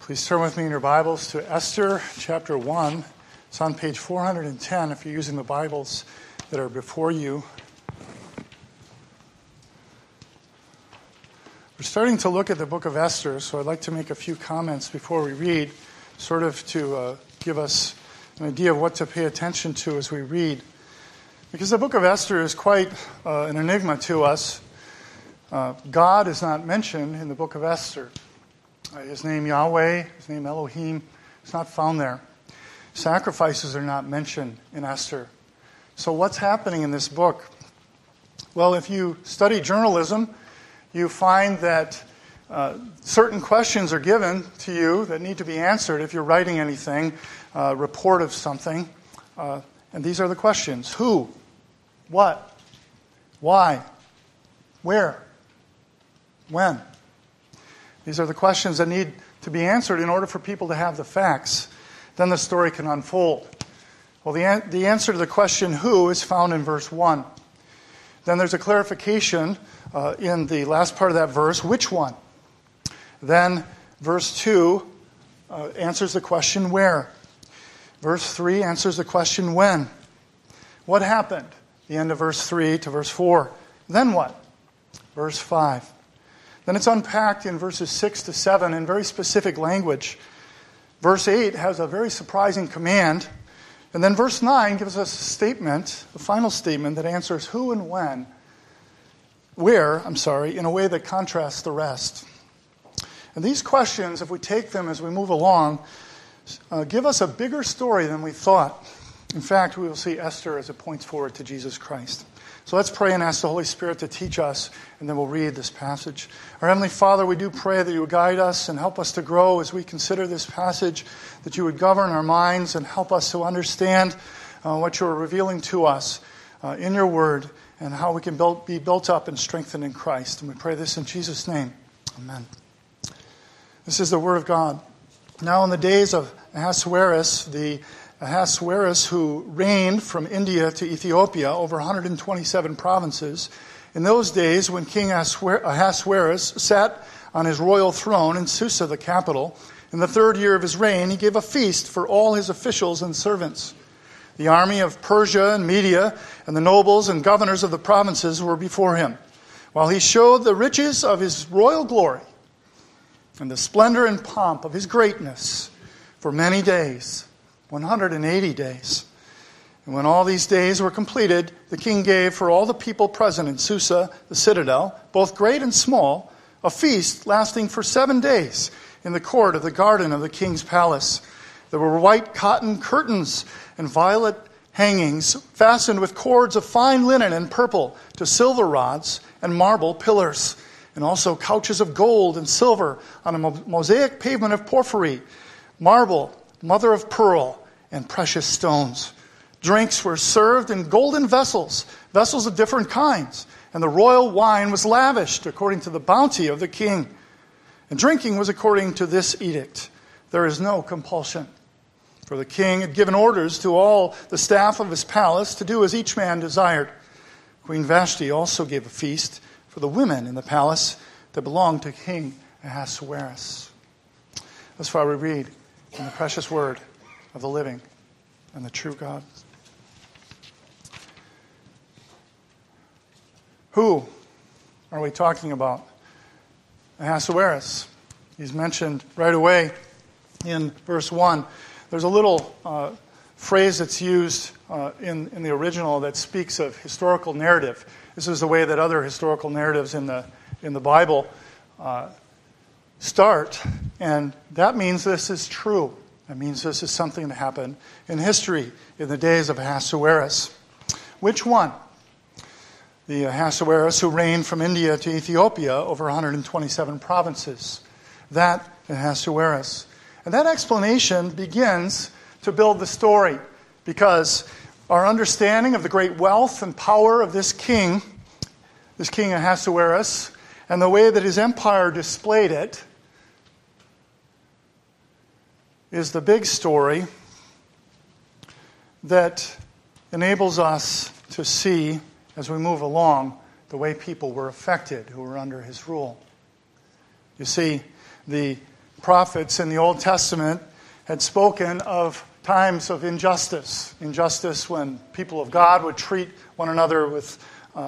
Please turn with me in your Bibles to Esther chapter 1. It's on page 410 if you're using the Bibles that are before you. We're starting to look at the book of Esther, so I'd like to make a few comments before we read, sort of to give us an idea of what to pay attention to as we read. Because the book of Esther is quite an enigma to us. God is not mentioned in the book of Esther. His name Yahweh, his name Elohim, is not found there. Sacrifices are not mentioned in Esther. So what's happening in this book? Well, if you study journalism, you find that certain questions are given to you that need to be answered if you're writing anything, a report of something. And these are the questions. Who? What? Why? Where? When? These are the questions that need to be answered in order for people to have the facts. Then the story can unfold. Well, the answer to the question who is found in verse 1. Then there's a clarification in the last part of that verse, which one? Then verse 2 answers the question where. Verse 3 answers the question when. What happened? The end of verse 3 to verse 4. Then what? Verse 5. Then it's unpacked in verses 6 to 7 in very specific language. Verse 8 has a very surprising command. And then verse 9 gives us a statement, a final statement that answers who and when, in a way that contrasts the rest. And these questions, if we take them as we move along, give us a bigger story than we thought. In fact, we will see Esther as it points forward to Jesus Christ. So let's pray and ask the Holy Spirit to teach us, and then we'll read this passage. Our Heavenly Father, we do pray that you would guide us and help us to grow as we consider this passage, that you would govern our minds and help us to understand what you're revealing to us in your word and how we can be built up and strengthened in Christ. And we pray this in Jesus' name. Amen. This is the word of God. Now in the days of Ahasuerus, the Ahasuerus, who reigned from India to Ethiopia over 127 provinces. In those days, when King Ahasuerus sat on his royal throne in Susa, the capital, in the third year of his reign, he gave a feast for all his officials and servants. The army of Persia and Media and the nobles and governors of the provinces were before him, while he showed the riches of his royal glory and the splendor and pomp of his greatness for many days. 180 days. And when all these days were completed, the king gave for all the people present in Susa, the citadel, both great and small, a feast lasting for 7 days in the court of the garden of the king's palace. There were white cotton curtains and violet hangings fastened with cords of fine linen and purple to silver rods and marble pillars, and also couches of gold and silver on a mosaic pavement of porphyry, marble, mother of pearl, and precious stones. Drinks were served in golden vessels of different kinds, and the royal wine was lavished according to the bounty of the king. And drinking was according to this edict: there is no compulsion. For the king had given orders to all the staff of his palace to do as each man desired. Queen Vashti also gave a feast for the women in the palace that belonged to King Ahasuerus. That's why we read in the precious word of the living and the true God. Who are we talking about? Ahasuerus. He's mentioned right away in verse 1. There's a little phrase that's used in the original that speaks of historical narrative. This is the way that other historical narratives in the Bible start, and that means this is true. That means this is something that happened in history in the days of Ahasuerus. Which one? The Ahasuerus who reigned from India to Ethiopia over 127 provinces. That Ahasuerus. And that explanation begins to build the story, because our understanding of the great wealth and power of this king Ahasuerus, and the way that his empire displayed it, is the big story that enables us to see, as we move along, the way people were affected who were under his rule. You see, the prophets in the Old Testament had spoken of times of injustice. Injustice when people of God would treat one another with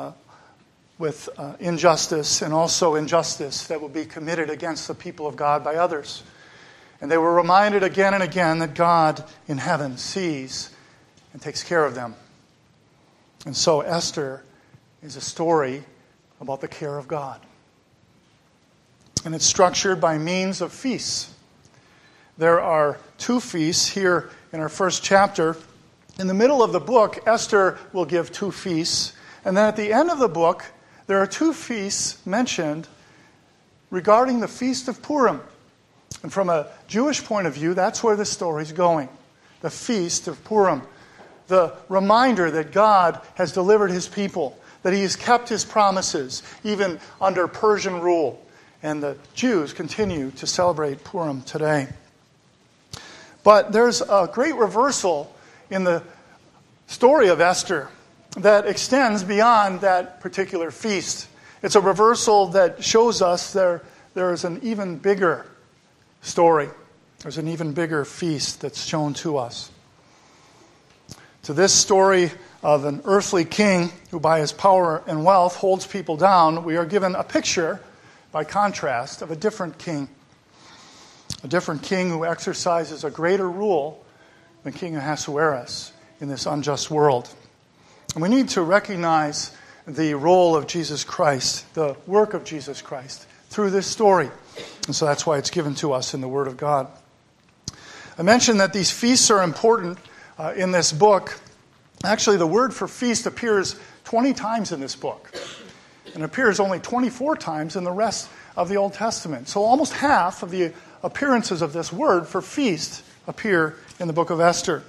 injustice, and also injustice that would be committed against the people of God by others. And they were reminded again and again that God in heaven sees and takes care of them. And so Esther is a story about the care of God. And it's structured by means of feasts. There are 2 feasts here in our first chapter. In the middle of the book, Esther will give 2 feasts. And then at the end of the book, there are 2 feasts mentioned regarding the Feast of Purim. And from a Jewish point of view, that's where the story's going. The Feast of Purim. The reminder that God has delivered His people, that He has kept His promises, even under Persian rule. And the Jews continue to celebrate Purim today. But there's a great reversal in the story of Esther that extends beyond that particular feast. It's a reversal that shows us there is an even bigger story. There's an even bigger feast that's shown to us. To this story of an earthly king who by his power and wealth holds people down, we are given a picture, by contrast, of a different king. A different king who exercises a greater rule than King Ahasuerus in this unjust world. And we need to recognize the role of Jesus Christ, the work of Jesus Christ, through this story. And so that's why it's given to us in the Word of God. I mentioned that these feasts are important in this book. Actually, the word for feast appears 20 times in this book. And appears only 24 times in the rest of the Old Testament. So almost half of the appearances of this word for feast appear in the book of Esther.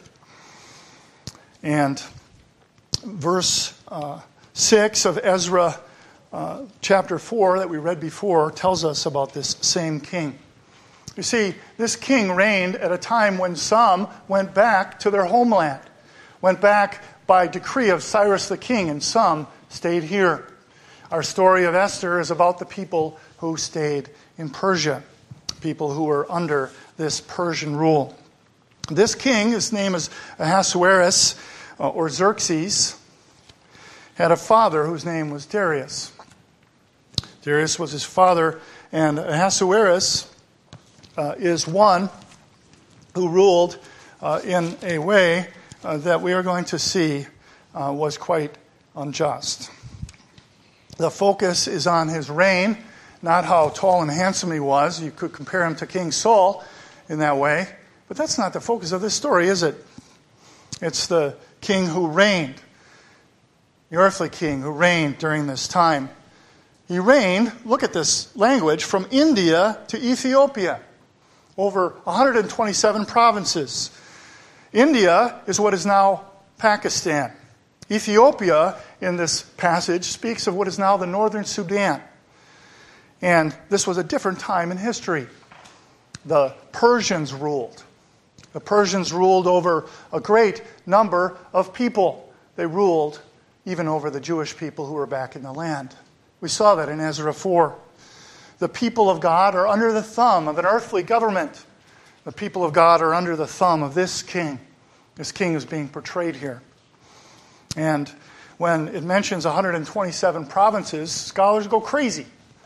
And verse 6 of Ezra chapter 4 that we read before tells us about this same king. You see, this king reigned at a time when some went back to their homeland, went back by decree of Cyrus the king, and some stayed here. Our story of Esther is about the people who stayed in Persia, people who were under this Persian rule. This king, his name is Ahasuerus, or Xerxes, had a father whose name was Darius. Darius was his father, and Ahasuerus is one who ruled in a way that we are going to see was quite unjust. The focus is on his reign, not how tall and handsome he was. You could compare him to King Saul in that way, but that's not the focus of this story, is it? It's the king who reigned, the earthly king who reigned during this time. He reigned, look at this language, from India to Ethiopia, over 127 provinces. India is what is now Pakistan. Ethiopia, in this passage, speaks of what is now the northern Sudan. And this was a different time in history. The Persians ruled. The Persians ruled over a great number of people. They ruled even over the Jewish people who were back in the land. We saw that in Ezra 4. The people of God are under the thumb of an earthly government. The people of God are under the thumb of this king. This king is being portrayed here. And when it mentions 127 provinces, scholars go crazy.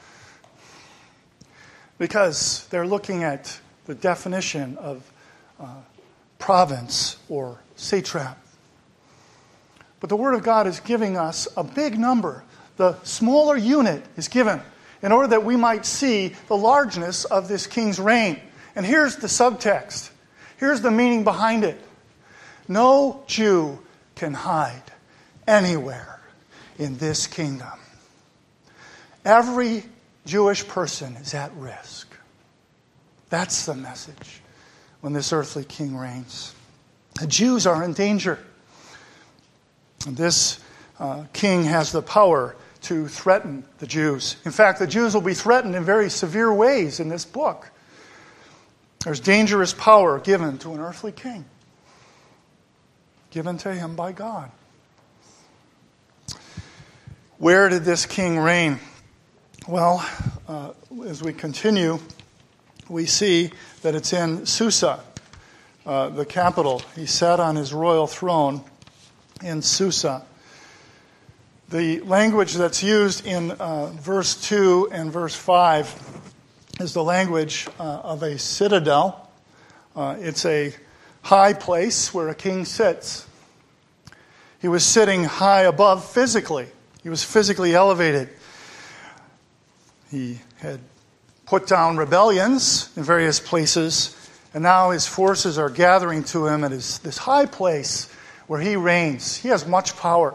Because they're looking at the definition of province or satrap. But the Word of God is giving us a big number. The smaller unit is given in order that we might see the largeness of this king's reign. And here's the subtext. Here's the meaning behind it. No Jew can hide anywhere in this kingdom. Every Jewish person is at risk. That's the message when this earthly king reigns. The Jews are in danger. And this king has the power to threaten the Jews. In fact, the Jews will be threatened in very severe ways in this book. There's dangerous power given to an earthly king, given to him by God. Where did this king reign? Well, as we continue, we see that it's in Susa, the capital. He sat on his royal throne in Susa. The language that's used in verse 2 and verse 5 is the language of a citadel. It's a high place where a king sits. He was sitting high above physically. He was physically elevated. He had put down rebellions in various places, and now his forces are gathering to him at this high place where he reigns. He has much power.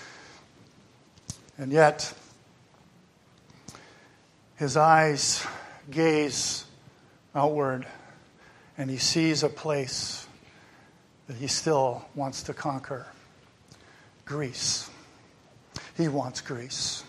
And yet, his eyes gaze outward, and he sees a place that he still wants to conquer. Greece. He wants Greece.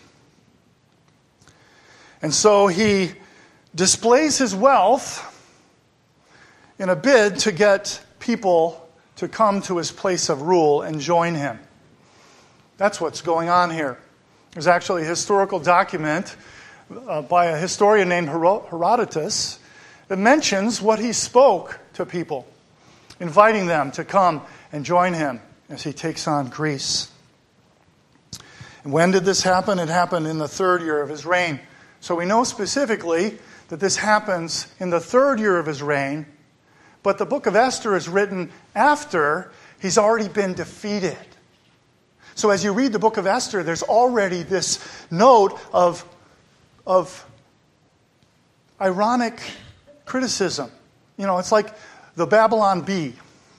And so he displays his wealth in a bid to get people to come to his place of rule and join him. That's what's going on here. There's actually a historical document by a historian named Herodotus that mentions what he spoke to people, inviting them to come and join him as he takes on Greece. And when did this happen? It happened in the 3rd year of his reign. So we know specifically that this happens in the 3rd year of his reign, but the book of Esther is written after he's already been defeated. So as you read the book of Esther, there's already this note of ironic criticism. It's like the Babylon Bee,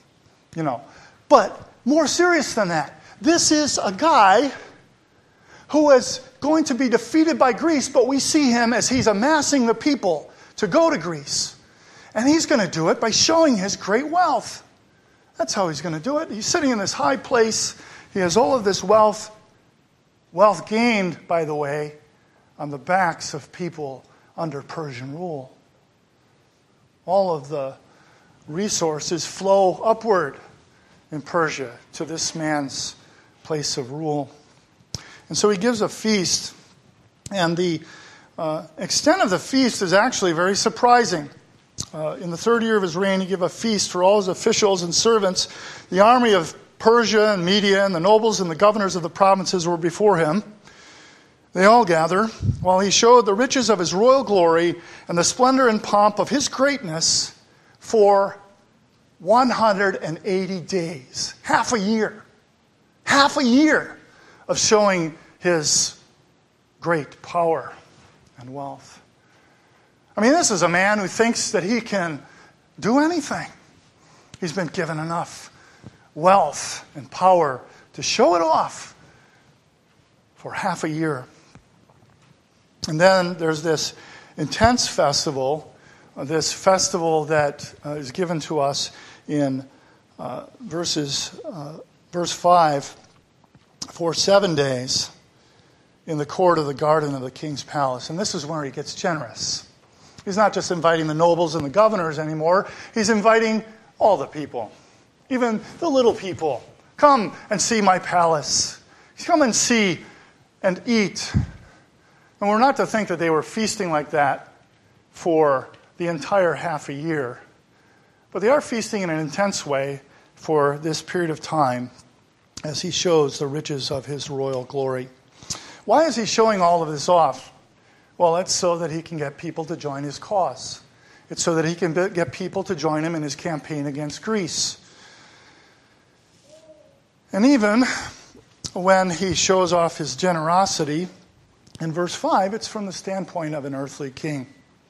But more serious than that, this is a guy who is going to be defeated by Greece, but we see him as he's amassing the people to go to Greece. And he's going to do it by showing his great wealth. That's how he's going to do it. He's sitting in this high place. He has all of this wealth gained, by the way, on the backs of people under Persian rule. All of the resources flow upward in Persia to this man's place of rule. And so he gives a feast, and the extent of the feast is actually very surprising. In the 3rd year of his reign, he gave a feast for all his officials and servants. The army of Persia and Media and the nobles and the governors of the provinces were before him. They all gather, while he showed the riches of his royal glory and the splendor and pomp of his greatness for 180 days. Half a year. Half a year of showing his great power and wealth. I mean, this is a man who thinks that he can do anything. He's been given enough wealth and power to show it off for half a year. And then there's this intense festival, this festival that is given to us in verse 5, for 7 days in the court of the garden of the king's palace. And this is where he gets generous. He's not just inviting the nobles and the governors anymore. He's inviting all the people, even the little people. Come and see my palace. Come and see and eat. And we're not to think that they were feasting like that for the entire half a year. But they are feasting in an intense way for this period of time as he shows the riches of his royal glory. Why is he showing all of this off? Well, it's so that he can get people to join his cause. It's so that he can get people to join him in his campaign against Greece. And even when he shows off his generosity, in verse 5, it's from the standpoint of an earthly king.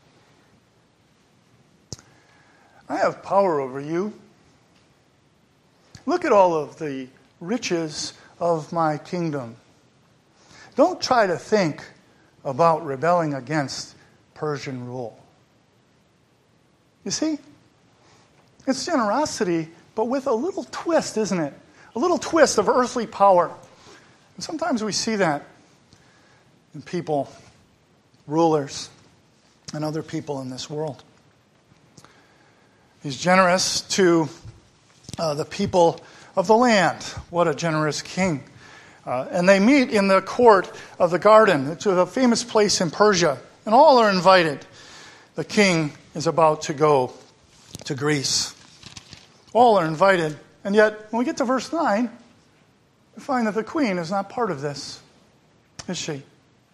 I have power over you. Look at all of the riches of my kingdom. Don't try to think about rebelling against Persian rule. You see? It's generosity, but with a little twist, isn't it? A little twist of earthly power. And sometimes we see that in people, rulers, and other people in this world. He's generous to the people of the land. What a generous king. And they meet in the court of the garden. It's a famous place in Persia. And all are invited. The king is about to go to Greece. All are invited. And yet, when we get to verse 9, we find that the queen is not part of this, is she?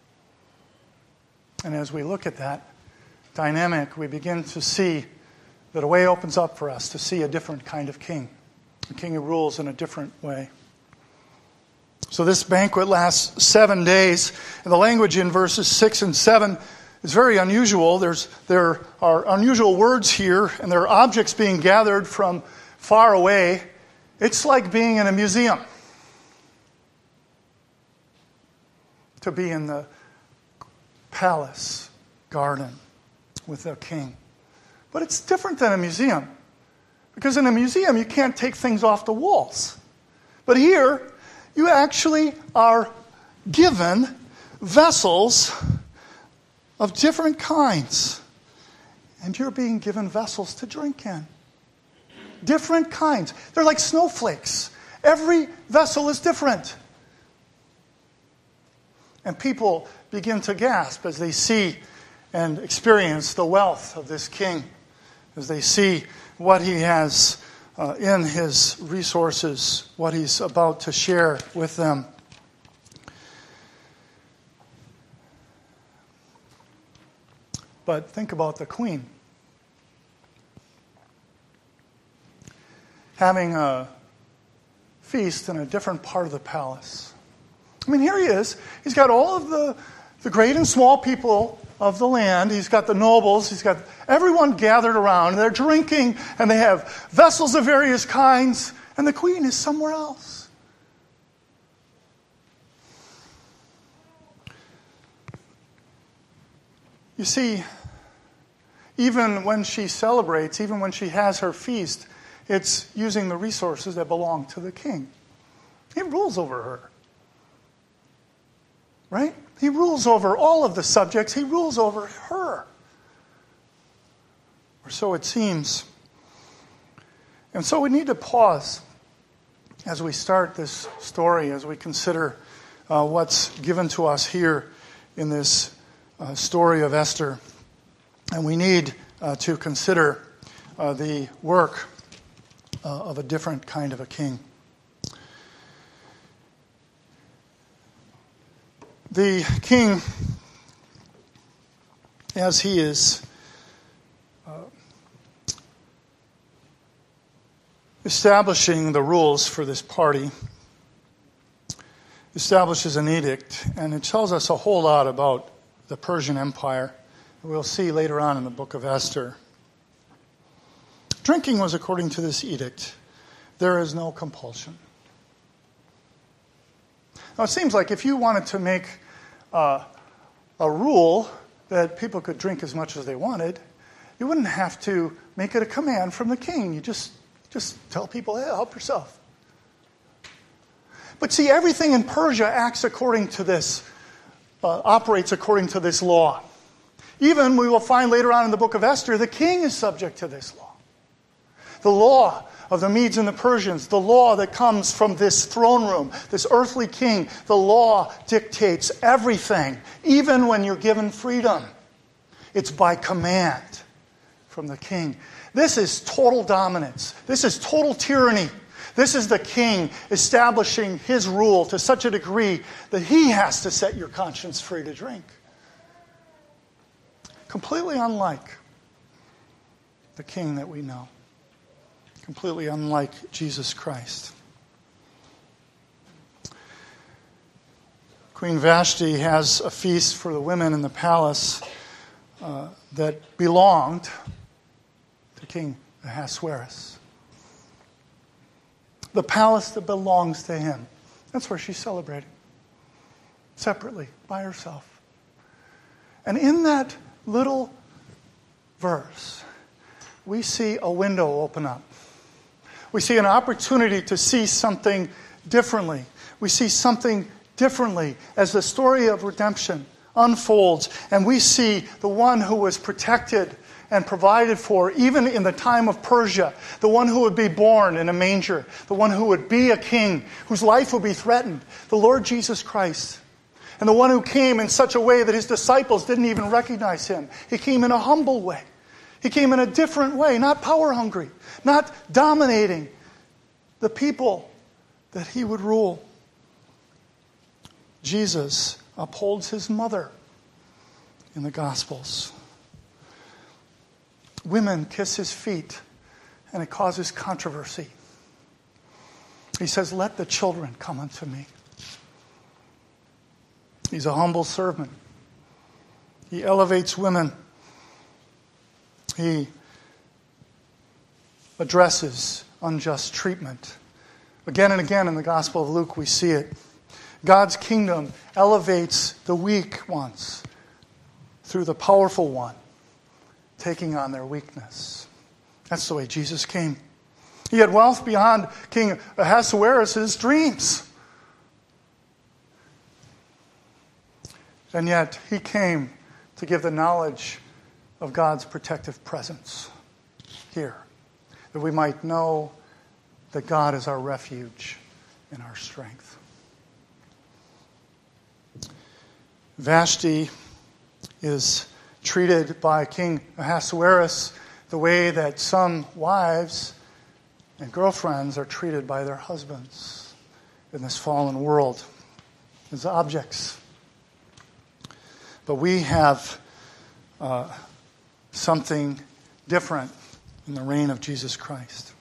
And as we look at that dynamic, we begin to see that a way opens up for us to see a different kind of king. A king who rules in a different way. So this banquet lasts 7 days. And the language in verses 6 and 7 is very unusual. There are unusual words here, and there are objects being gathered from far away. It's like being in a museum. To be in the palace garden with the king. But it's different than a museum. Because in a museum, you can't take things off the walls. But here, you actually are given vessels of different kinds. And you're being given vessels to drink in. Different kinds. They're like snowflakes. Every vessel is different. And people begin to gasp as they see and experience the wealth of this king, as they see what he has in his resources, what he's about to share with them. But think about the queen. Having a feast in a different part of the palace. I mean, here he is. He's got all of the great and small people of the land. He's got the nobles. He's got everyone gathered around. They're drinking, and they have vessels of various kinds. And the queen is somewhere else. You see, even when she celebrates, even when she has her feast, it's using the resources that belong to the king. He rules over her. Right? He rules over all of the subjects. He rules over her. Or so it seems. And so we need to pause as we start this story, as we consider what's given to us here in this story of Esther. And we need to consider the work of a different kind of a king. The king, as he is establishing the rules for this party, establishes an edict, and it tells us a whole lot about the Persian Empire. We'll see later on in the book of Esther. Drinking was according to this edict. There is no compulsion. Now, it seems like if you wanted to make a rule that people could drink as much as they wanted, you wouldn't have to make it a command from the king. You just tell people, hey, help yourself. But see, everything in Persia acts according to this, operates according to this law. Even, we will find later on in the book of Esther, the king is subject to this law. The law of the Medes and the Persians, the law that comes from this throne room, this earthly king, the law dictates everything, even when you're given freedom. It's by command from the king. This is total dominance. This is total tyranny. This is the king establishing his rule to such a degree that he has to set your conscience free to drink. Completely unlike the king that we know. Completely unlike Jesus Christ. Queen Vashti has a feast for the women in the palace that belonged to King Ahasuerus. The palace that belongs to him. That's where she's celebrating. Separately, by herself. And in that little verse, we see a window open up. We see an opportunity to see something differently. We see something differently as the story of redemption unfolds. And we see the one who was protected and provided for, even in the time of Persia, the one who would be born in a manger, the one who would be a king, whose life would be threatened, the Lord Jesus Christ. And the one who came in such a way that his disciples didn't even recognize him. He came in a humble way. He came in a different way, not power hungry, not dominating the people that he would rule. Jesus upholds his mother in the Gospels. Women kiss his feet, and it causes controversy. He says, "Let the children come unto me." He's a humble servant. He elevates women. He addresses unjust treatment. Again and again in the Gospel of Luke, we see it. God's kingdom elevates the weak ones through the powerful one, taking on their weakness. That's the way Jesus came. He had wealth beyond King Ahasuerus' dreams. And yet he came to give the knowledge of God's protective presence here, that we might know that God is our refuge and our strength. Vashti is treated by King Ahasuerus the way that some wives and girlfriends are treated by their husbands in this fallen world as objects. But we have something different in the reign of Jesus Christ.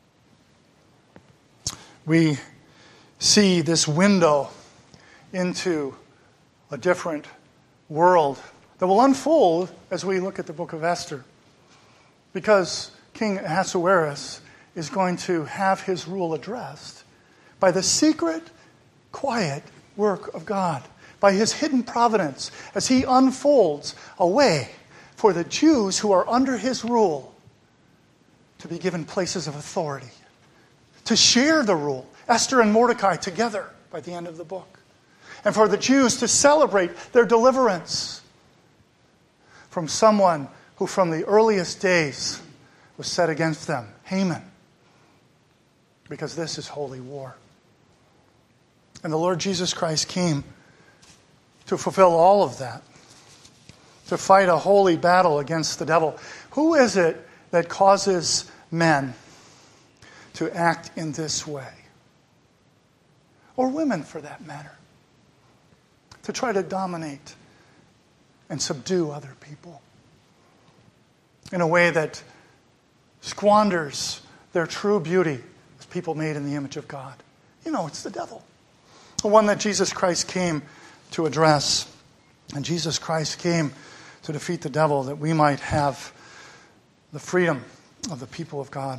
We see this window into a different world that will unfold as we look at the book of Esther. Because King Ahasuerus is going to have his rule addressed by the secret, quiet work of God, by his hidden providence, as he unfolds a way for the Jews who are under his rule to be given places of authority, to share the rule, Esther and Mordecai together by the end of the book, and for the Jews to celebrate their deliverance from someone who from the earliest days was set against them, Haman, because this is holy war. And the Lord Jesus Christ came to fulfill all of that, to fight a holy battle against the devil. Who is it that causes men to act in this way? Or women, for that matter, to try to dominate and subdue other people in a way that squanders their true beauty as people made in the image of God? You know, it's the devil. The one that Jesus Christ came to address. And Jesus Christ came to defeat the devil that we might have the freedom of the people of God.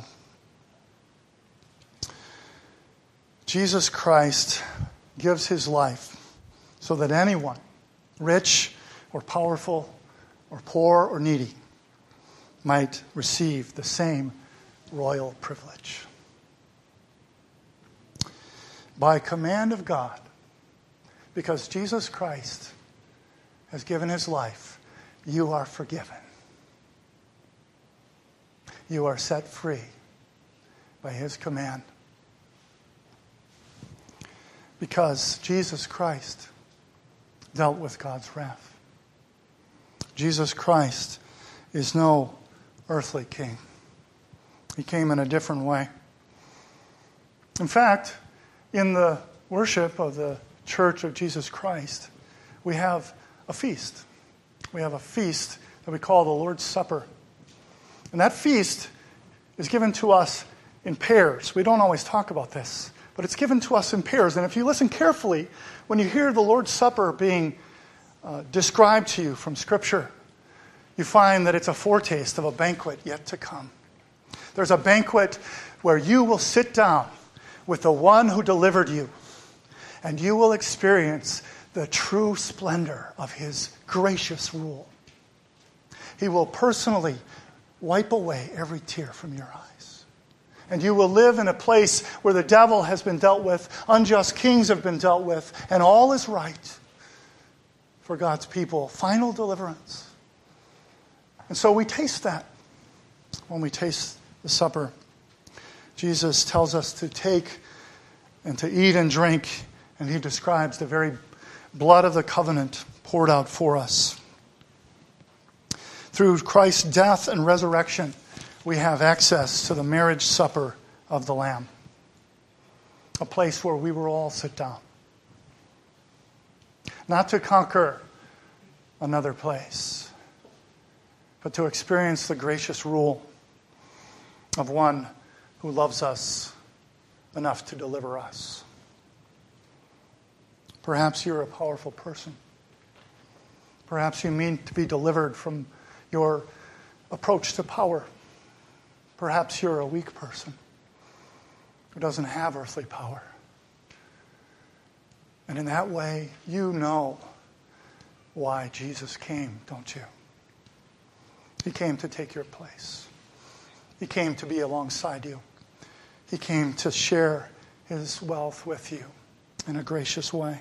Jesus Christ gives his life so that anyone, rich or powerful or poor or needy, might receive the same royal privilege. By command of God, because Jesus Christ has given his life, you are forgiven. You are set free by his command. Because Jesus Christ dealt with God's wrath. Jesus Christ is no earthly king. He came in a different way. In fact, in the worship of the Church of Jesus Christ, we have a feast. We have a feast that we call the Lord's Supper. And that feast is given to us in pairs. We don't always talk about this, but it's given to us in pairs. And if you listen carefully, when you hear the Lord's Supper being described to you from Scripture, you find that it's a foretaste of a banquet yet to come. There's a banquet where you will sit down with the one who delivered you, and you will experience the true splendor of his gracious rule. He will personally wipe away every tear from your eyes. And you will live in a place where the devil has been dealt with, unjust kings have been dealt with, and all is right for God's people. Final deliverance. And so we taste that when we taste the supper. Jesus tells us to take and to eat and drink, and he describes the very blood of the covenant poured out for us. Through Christ's death and resurrection, we have access to the marriage supper of the Lamb, a place where we will all sit down. Not to conquer another place, but to experience the gracious rule of one who loves us enough to deliver us. Perhaps you're a powerful person. Perhaps you mean to be delivered from your approach to power. Perhaps you're a weak person who doesn't have earthly power. And in that way, you know why Jesus came, don't you? He came to take your place. He came to be alongside you. He came to share his wealth with you in a gracious way.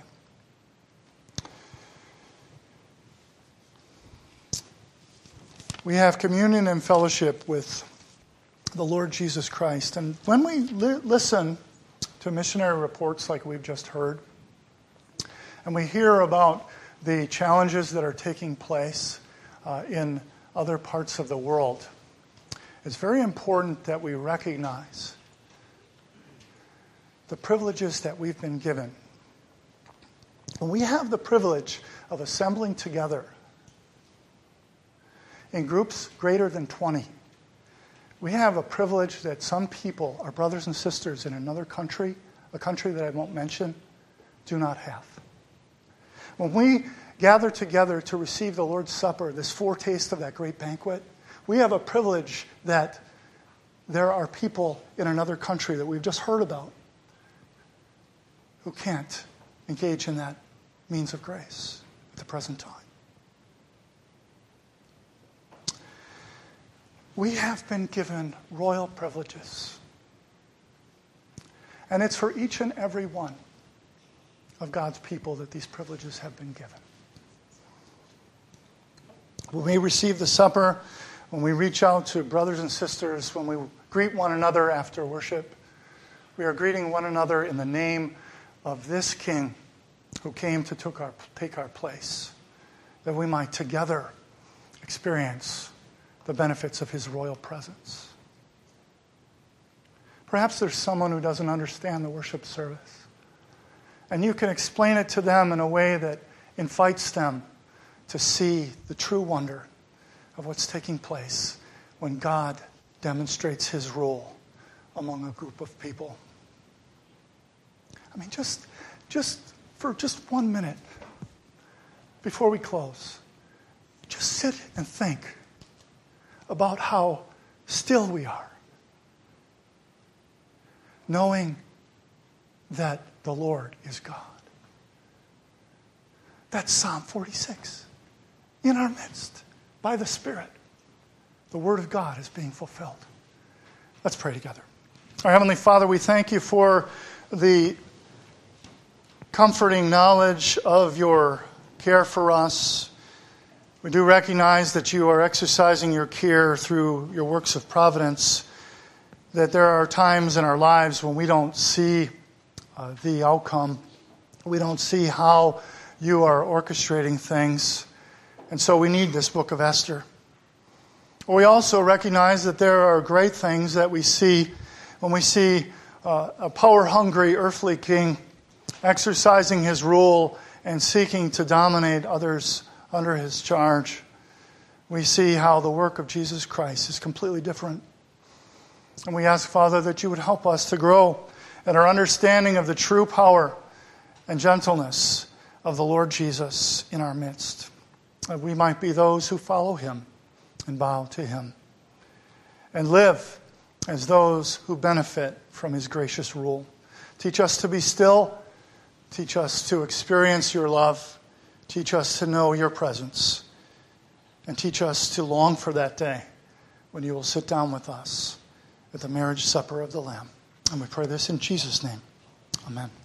We have communion and fellowship with the Lord Jesus Christ. And when we listen to missionary reports like we've just heard, and we hear about the challenges that are taking place in other parts of the world, it's very important that we recognize the privileges that we've been given. When we have the privilege of assembling together in groups greater than 20, we have a privilege that some people, our brothers and sisters in another country, a country that I won't mention, do not have. When we gather together to receive the Lord's Supper, this foretaste of that great banquet, we have a privilege that there are people in another country that we've just heard about who can't engage in that means of grace at the present time. We have been given royal privileges. And it's for each and every one of God's people that these privileges have been given. When we receive the supper, when we reach out to brothers and sisters, when we greet one another after worship, we are greeting one another in the name of this King who came to take our place, that we might together experience the benefits of his royal presence. Perhaps there's someone who doesn't understand the worship service, and you can explain it to them in a way that invites them to see the true wonder of what's taking place when God demonstrates his rule among a group of people. I mean, just for 1 minute before we close, just sit and think about how still we are, knowing that the Lord is God. That's Psalm 46. In our midst, by the Spirit, the Word of God is being fulfilled. Let's pray together. Our Heavenly Father, we thank you for the comforting knowledge of your care for us. We do recognize that you are exercising your care through your works of providence, that there are times in our lives when we don't see the outcome. We don't see how you are orchestrating things. And so we need this book of Esther. We also recognize that there are great things that we see when we see a power-hungry earthly king exercising his rule and seeking to dominate others under his charge. We see how the work of Jesus Christ is completely different. And we ask, Father, that you would help us to grow in our understanding of the true power and gentleness of the Lord Jesus in our midst, that we might be those who follow him and bow to him and live as those who benefit from his gracious rule. Teach us to be still. Teach us to experience your love. Teach us to know your presence. And teach us to long for that day when you will sit down with us at the marriage supper of the Lamb. And we pray this in Jesus' name. Amen.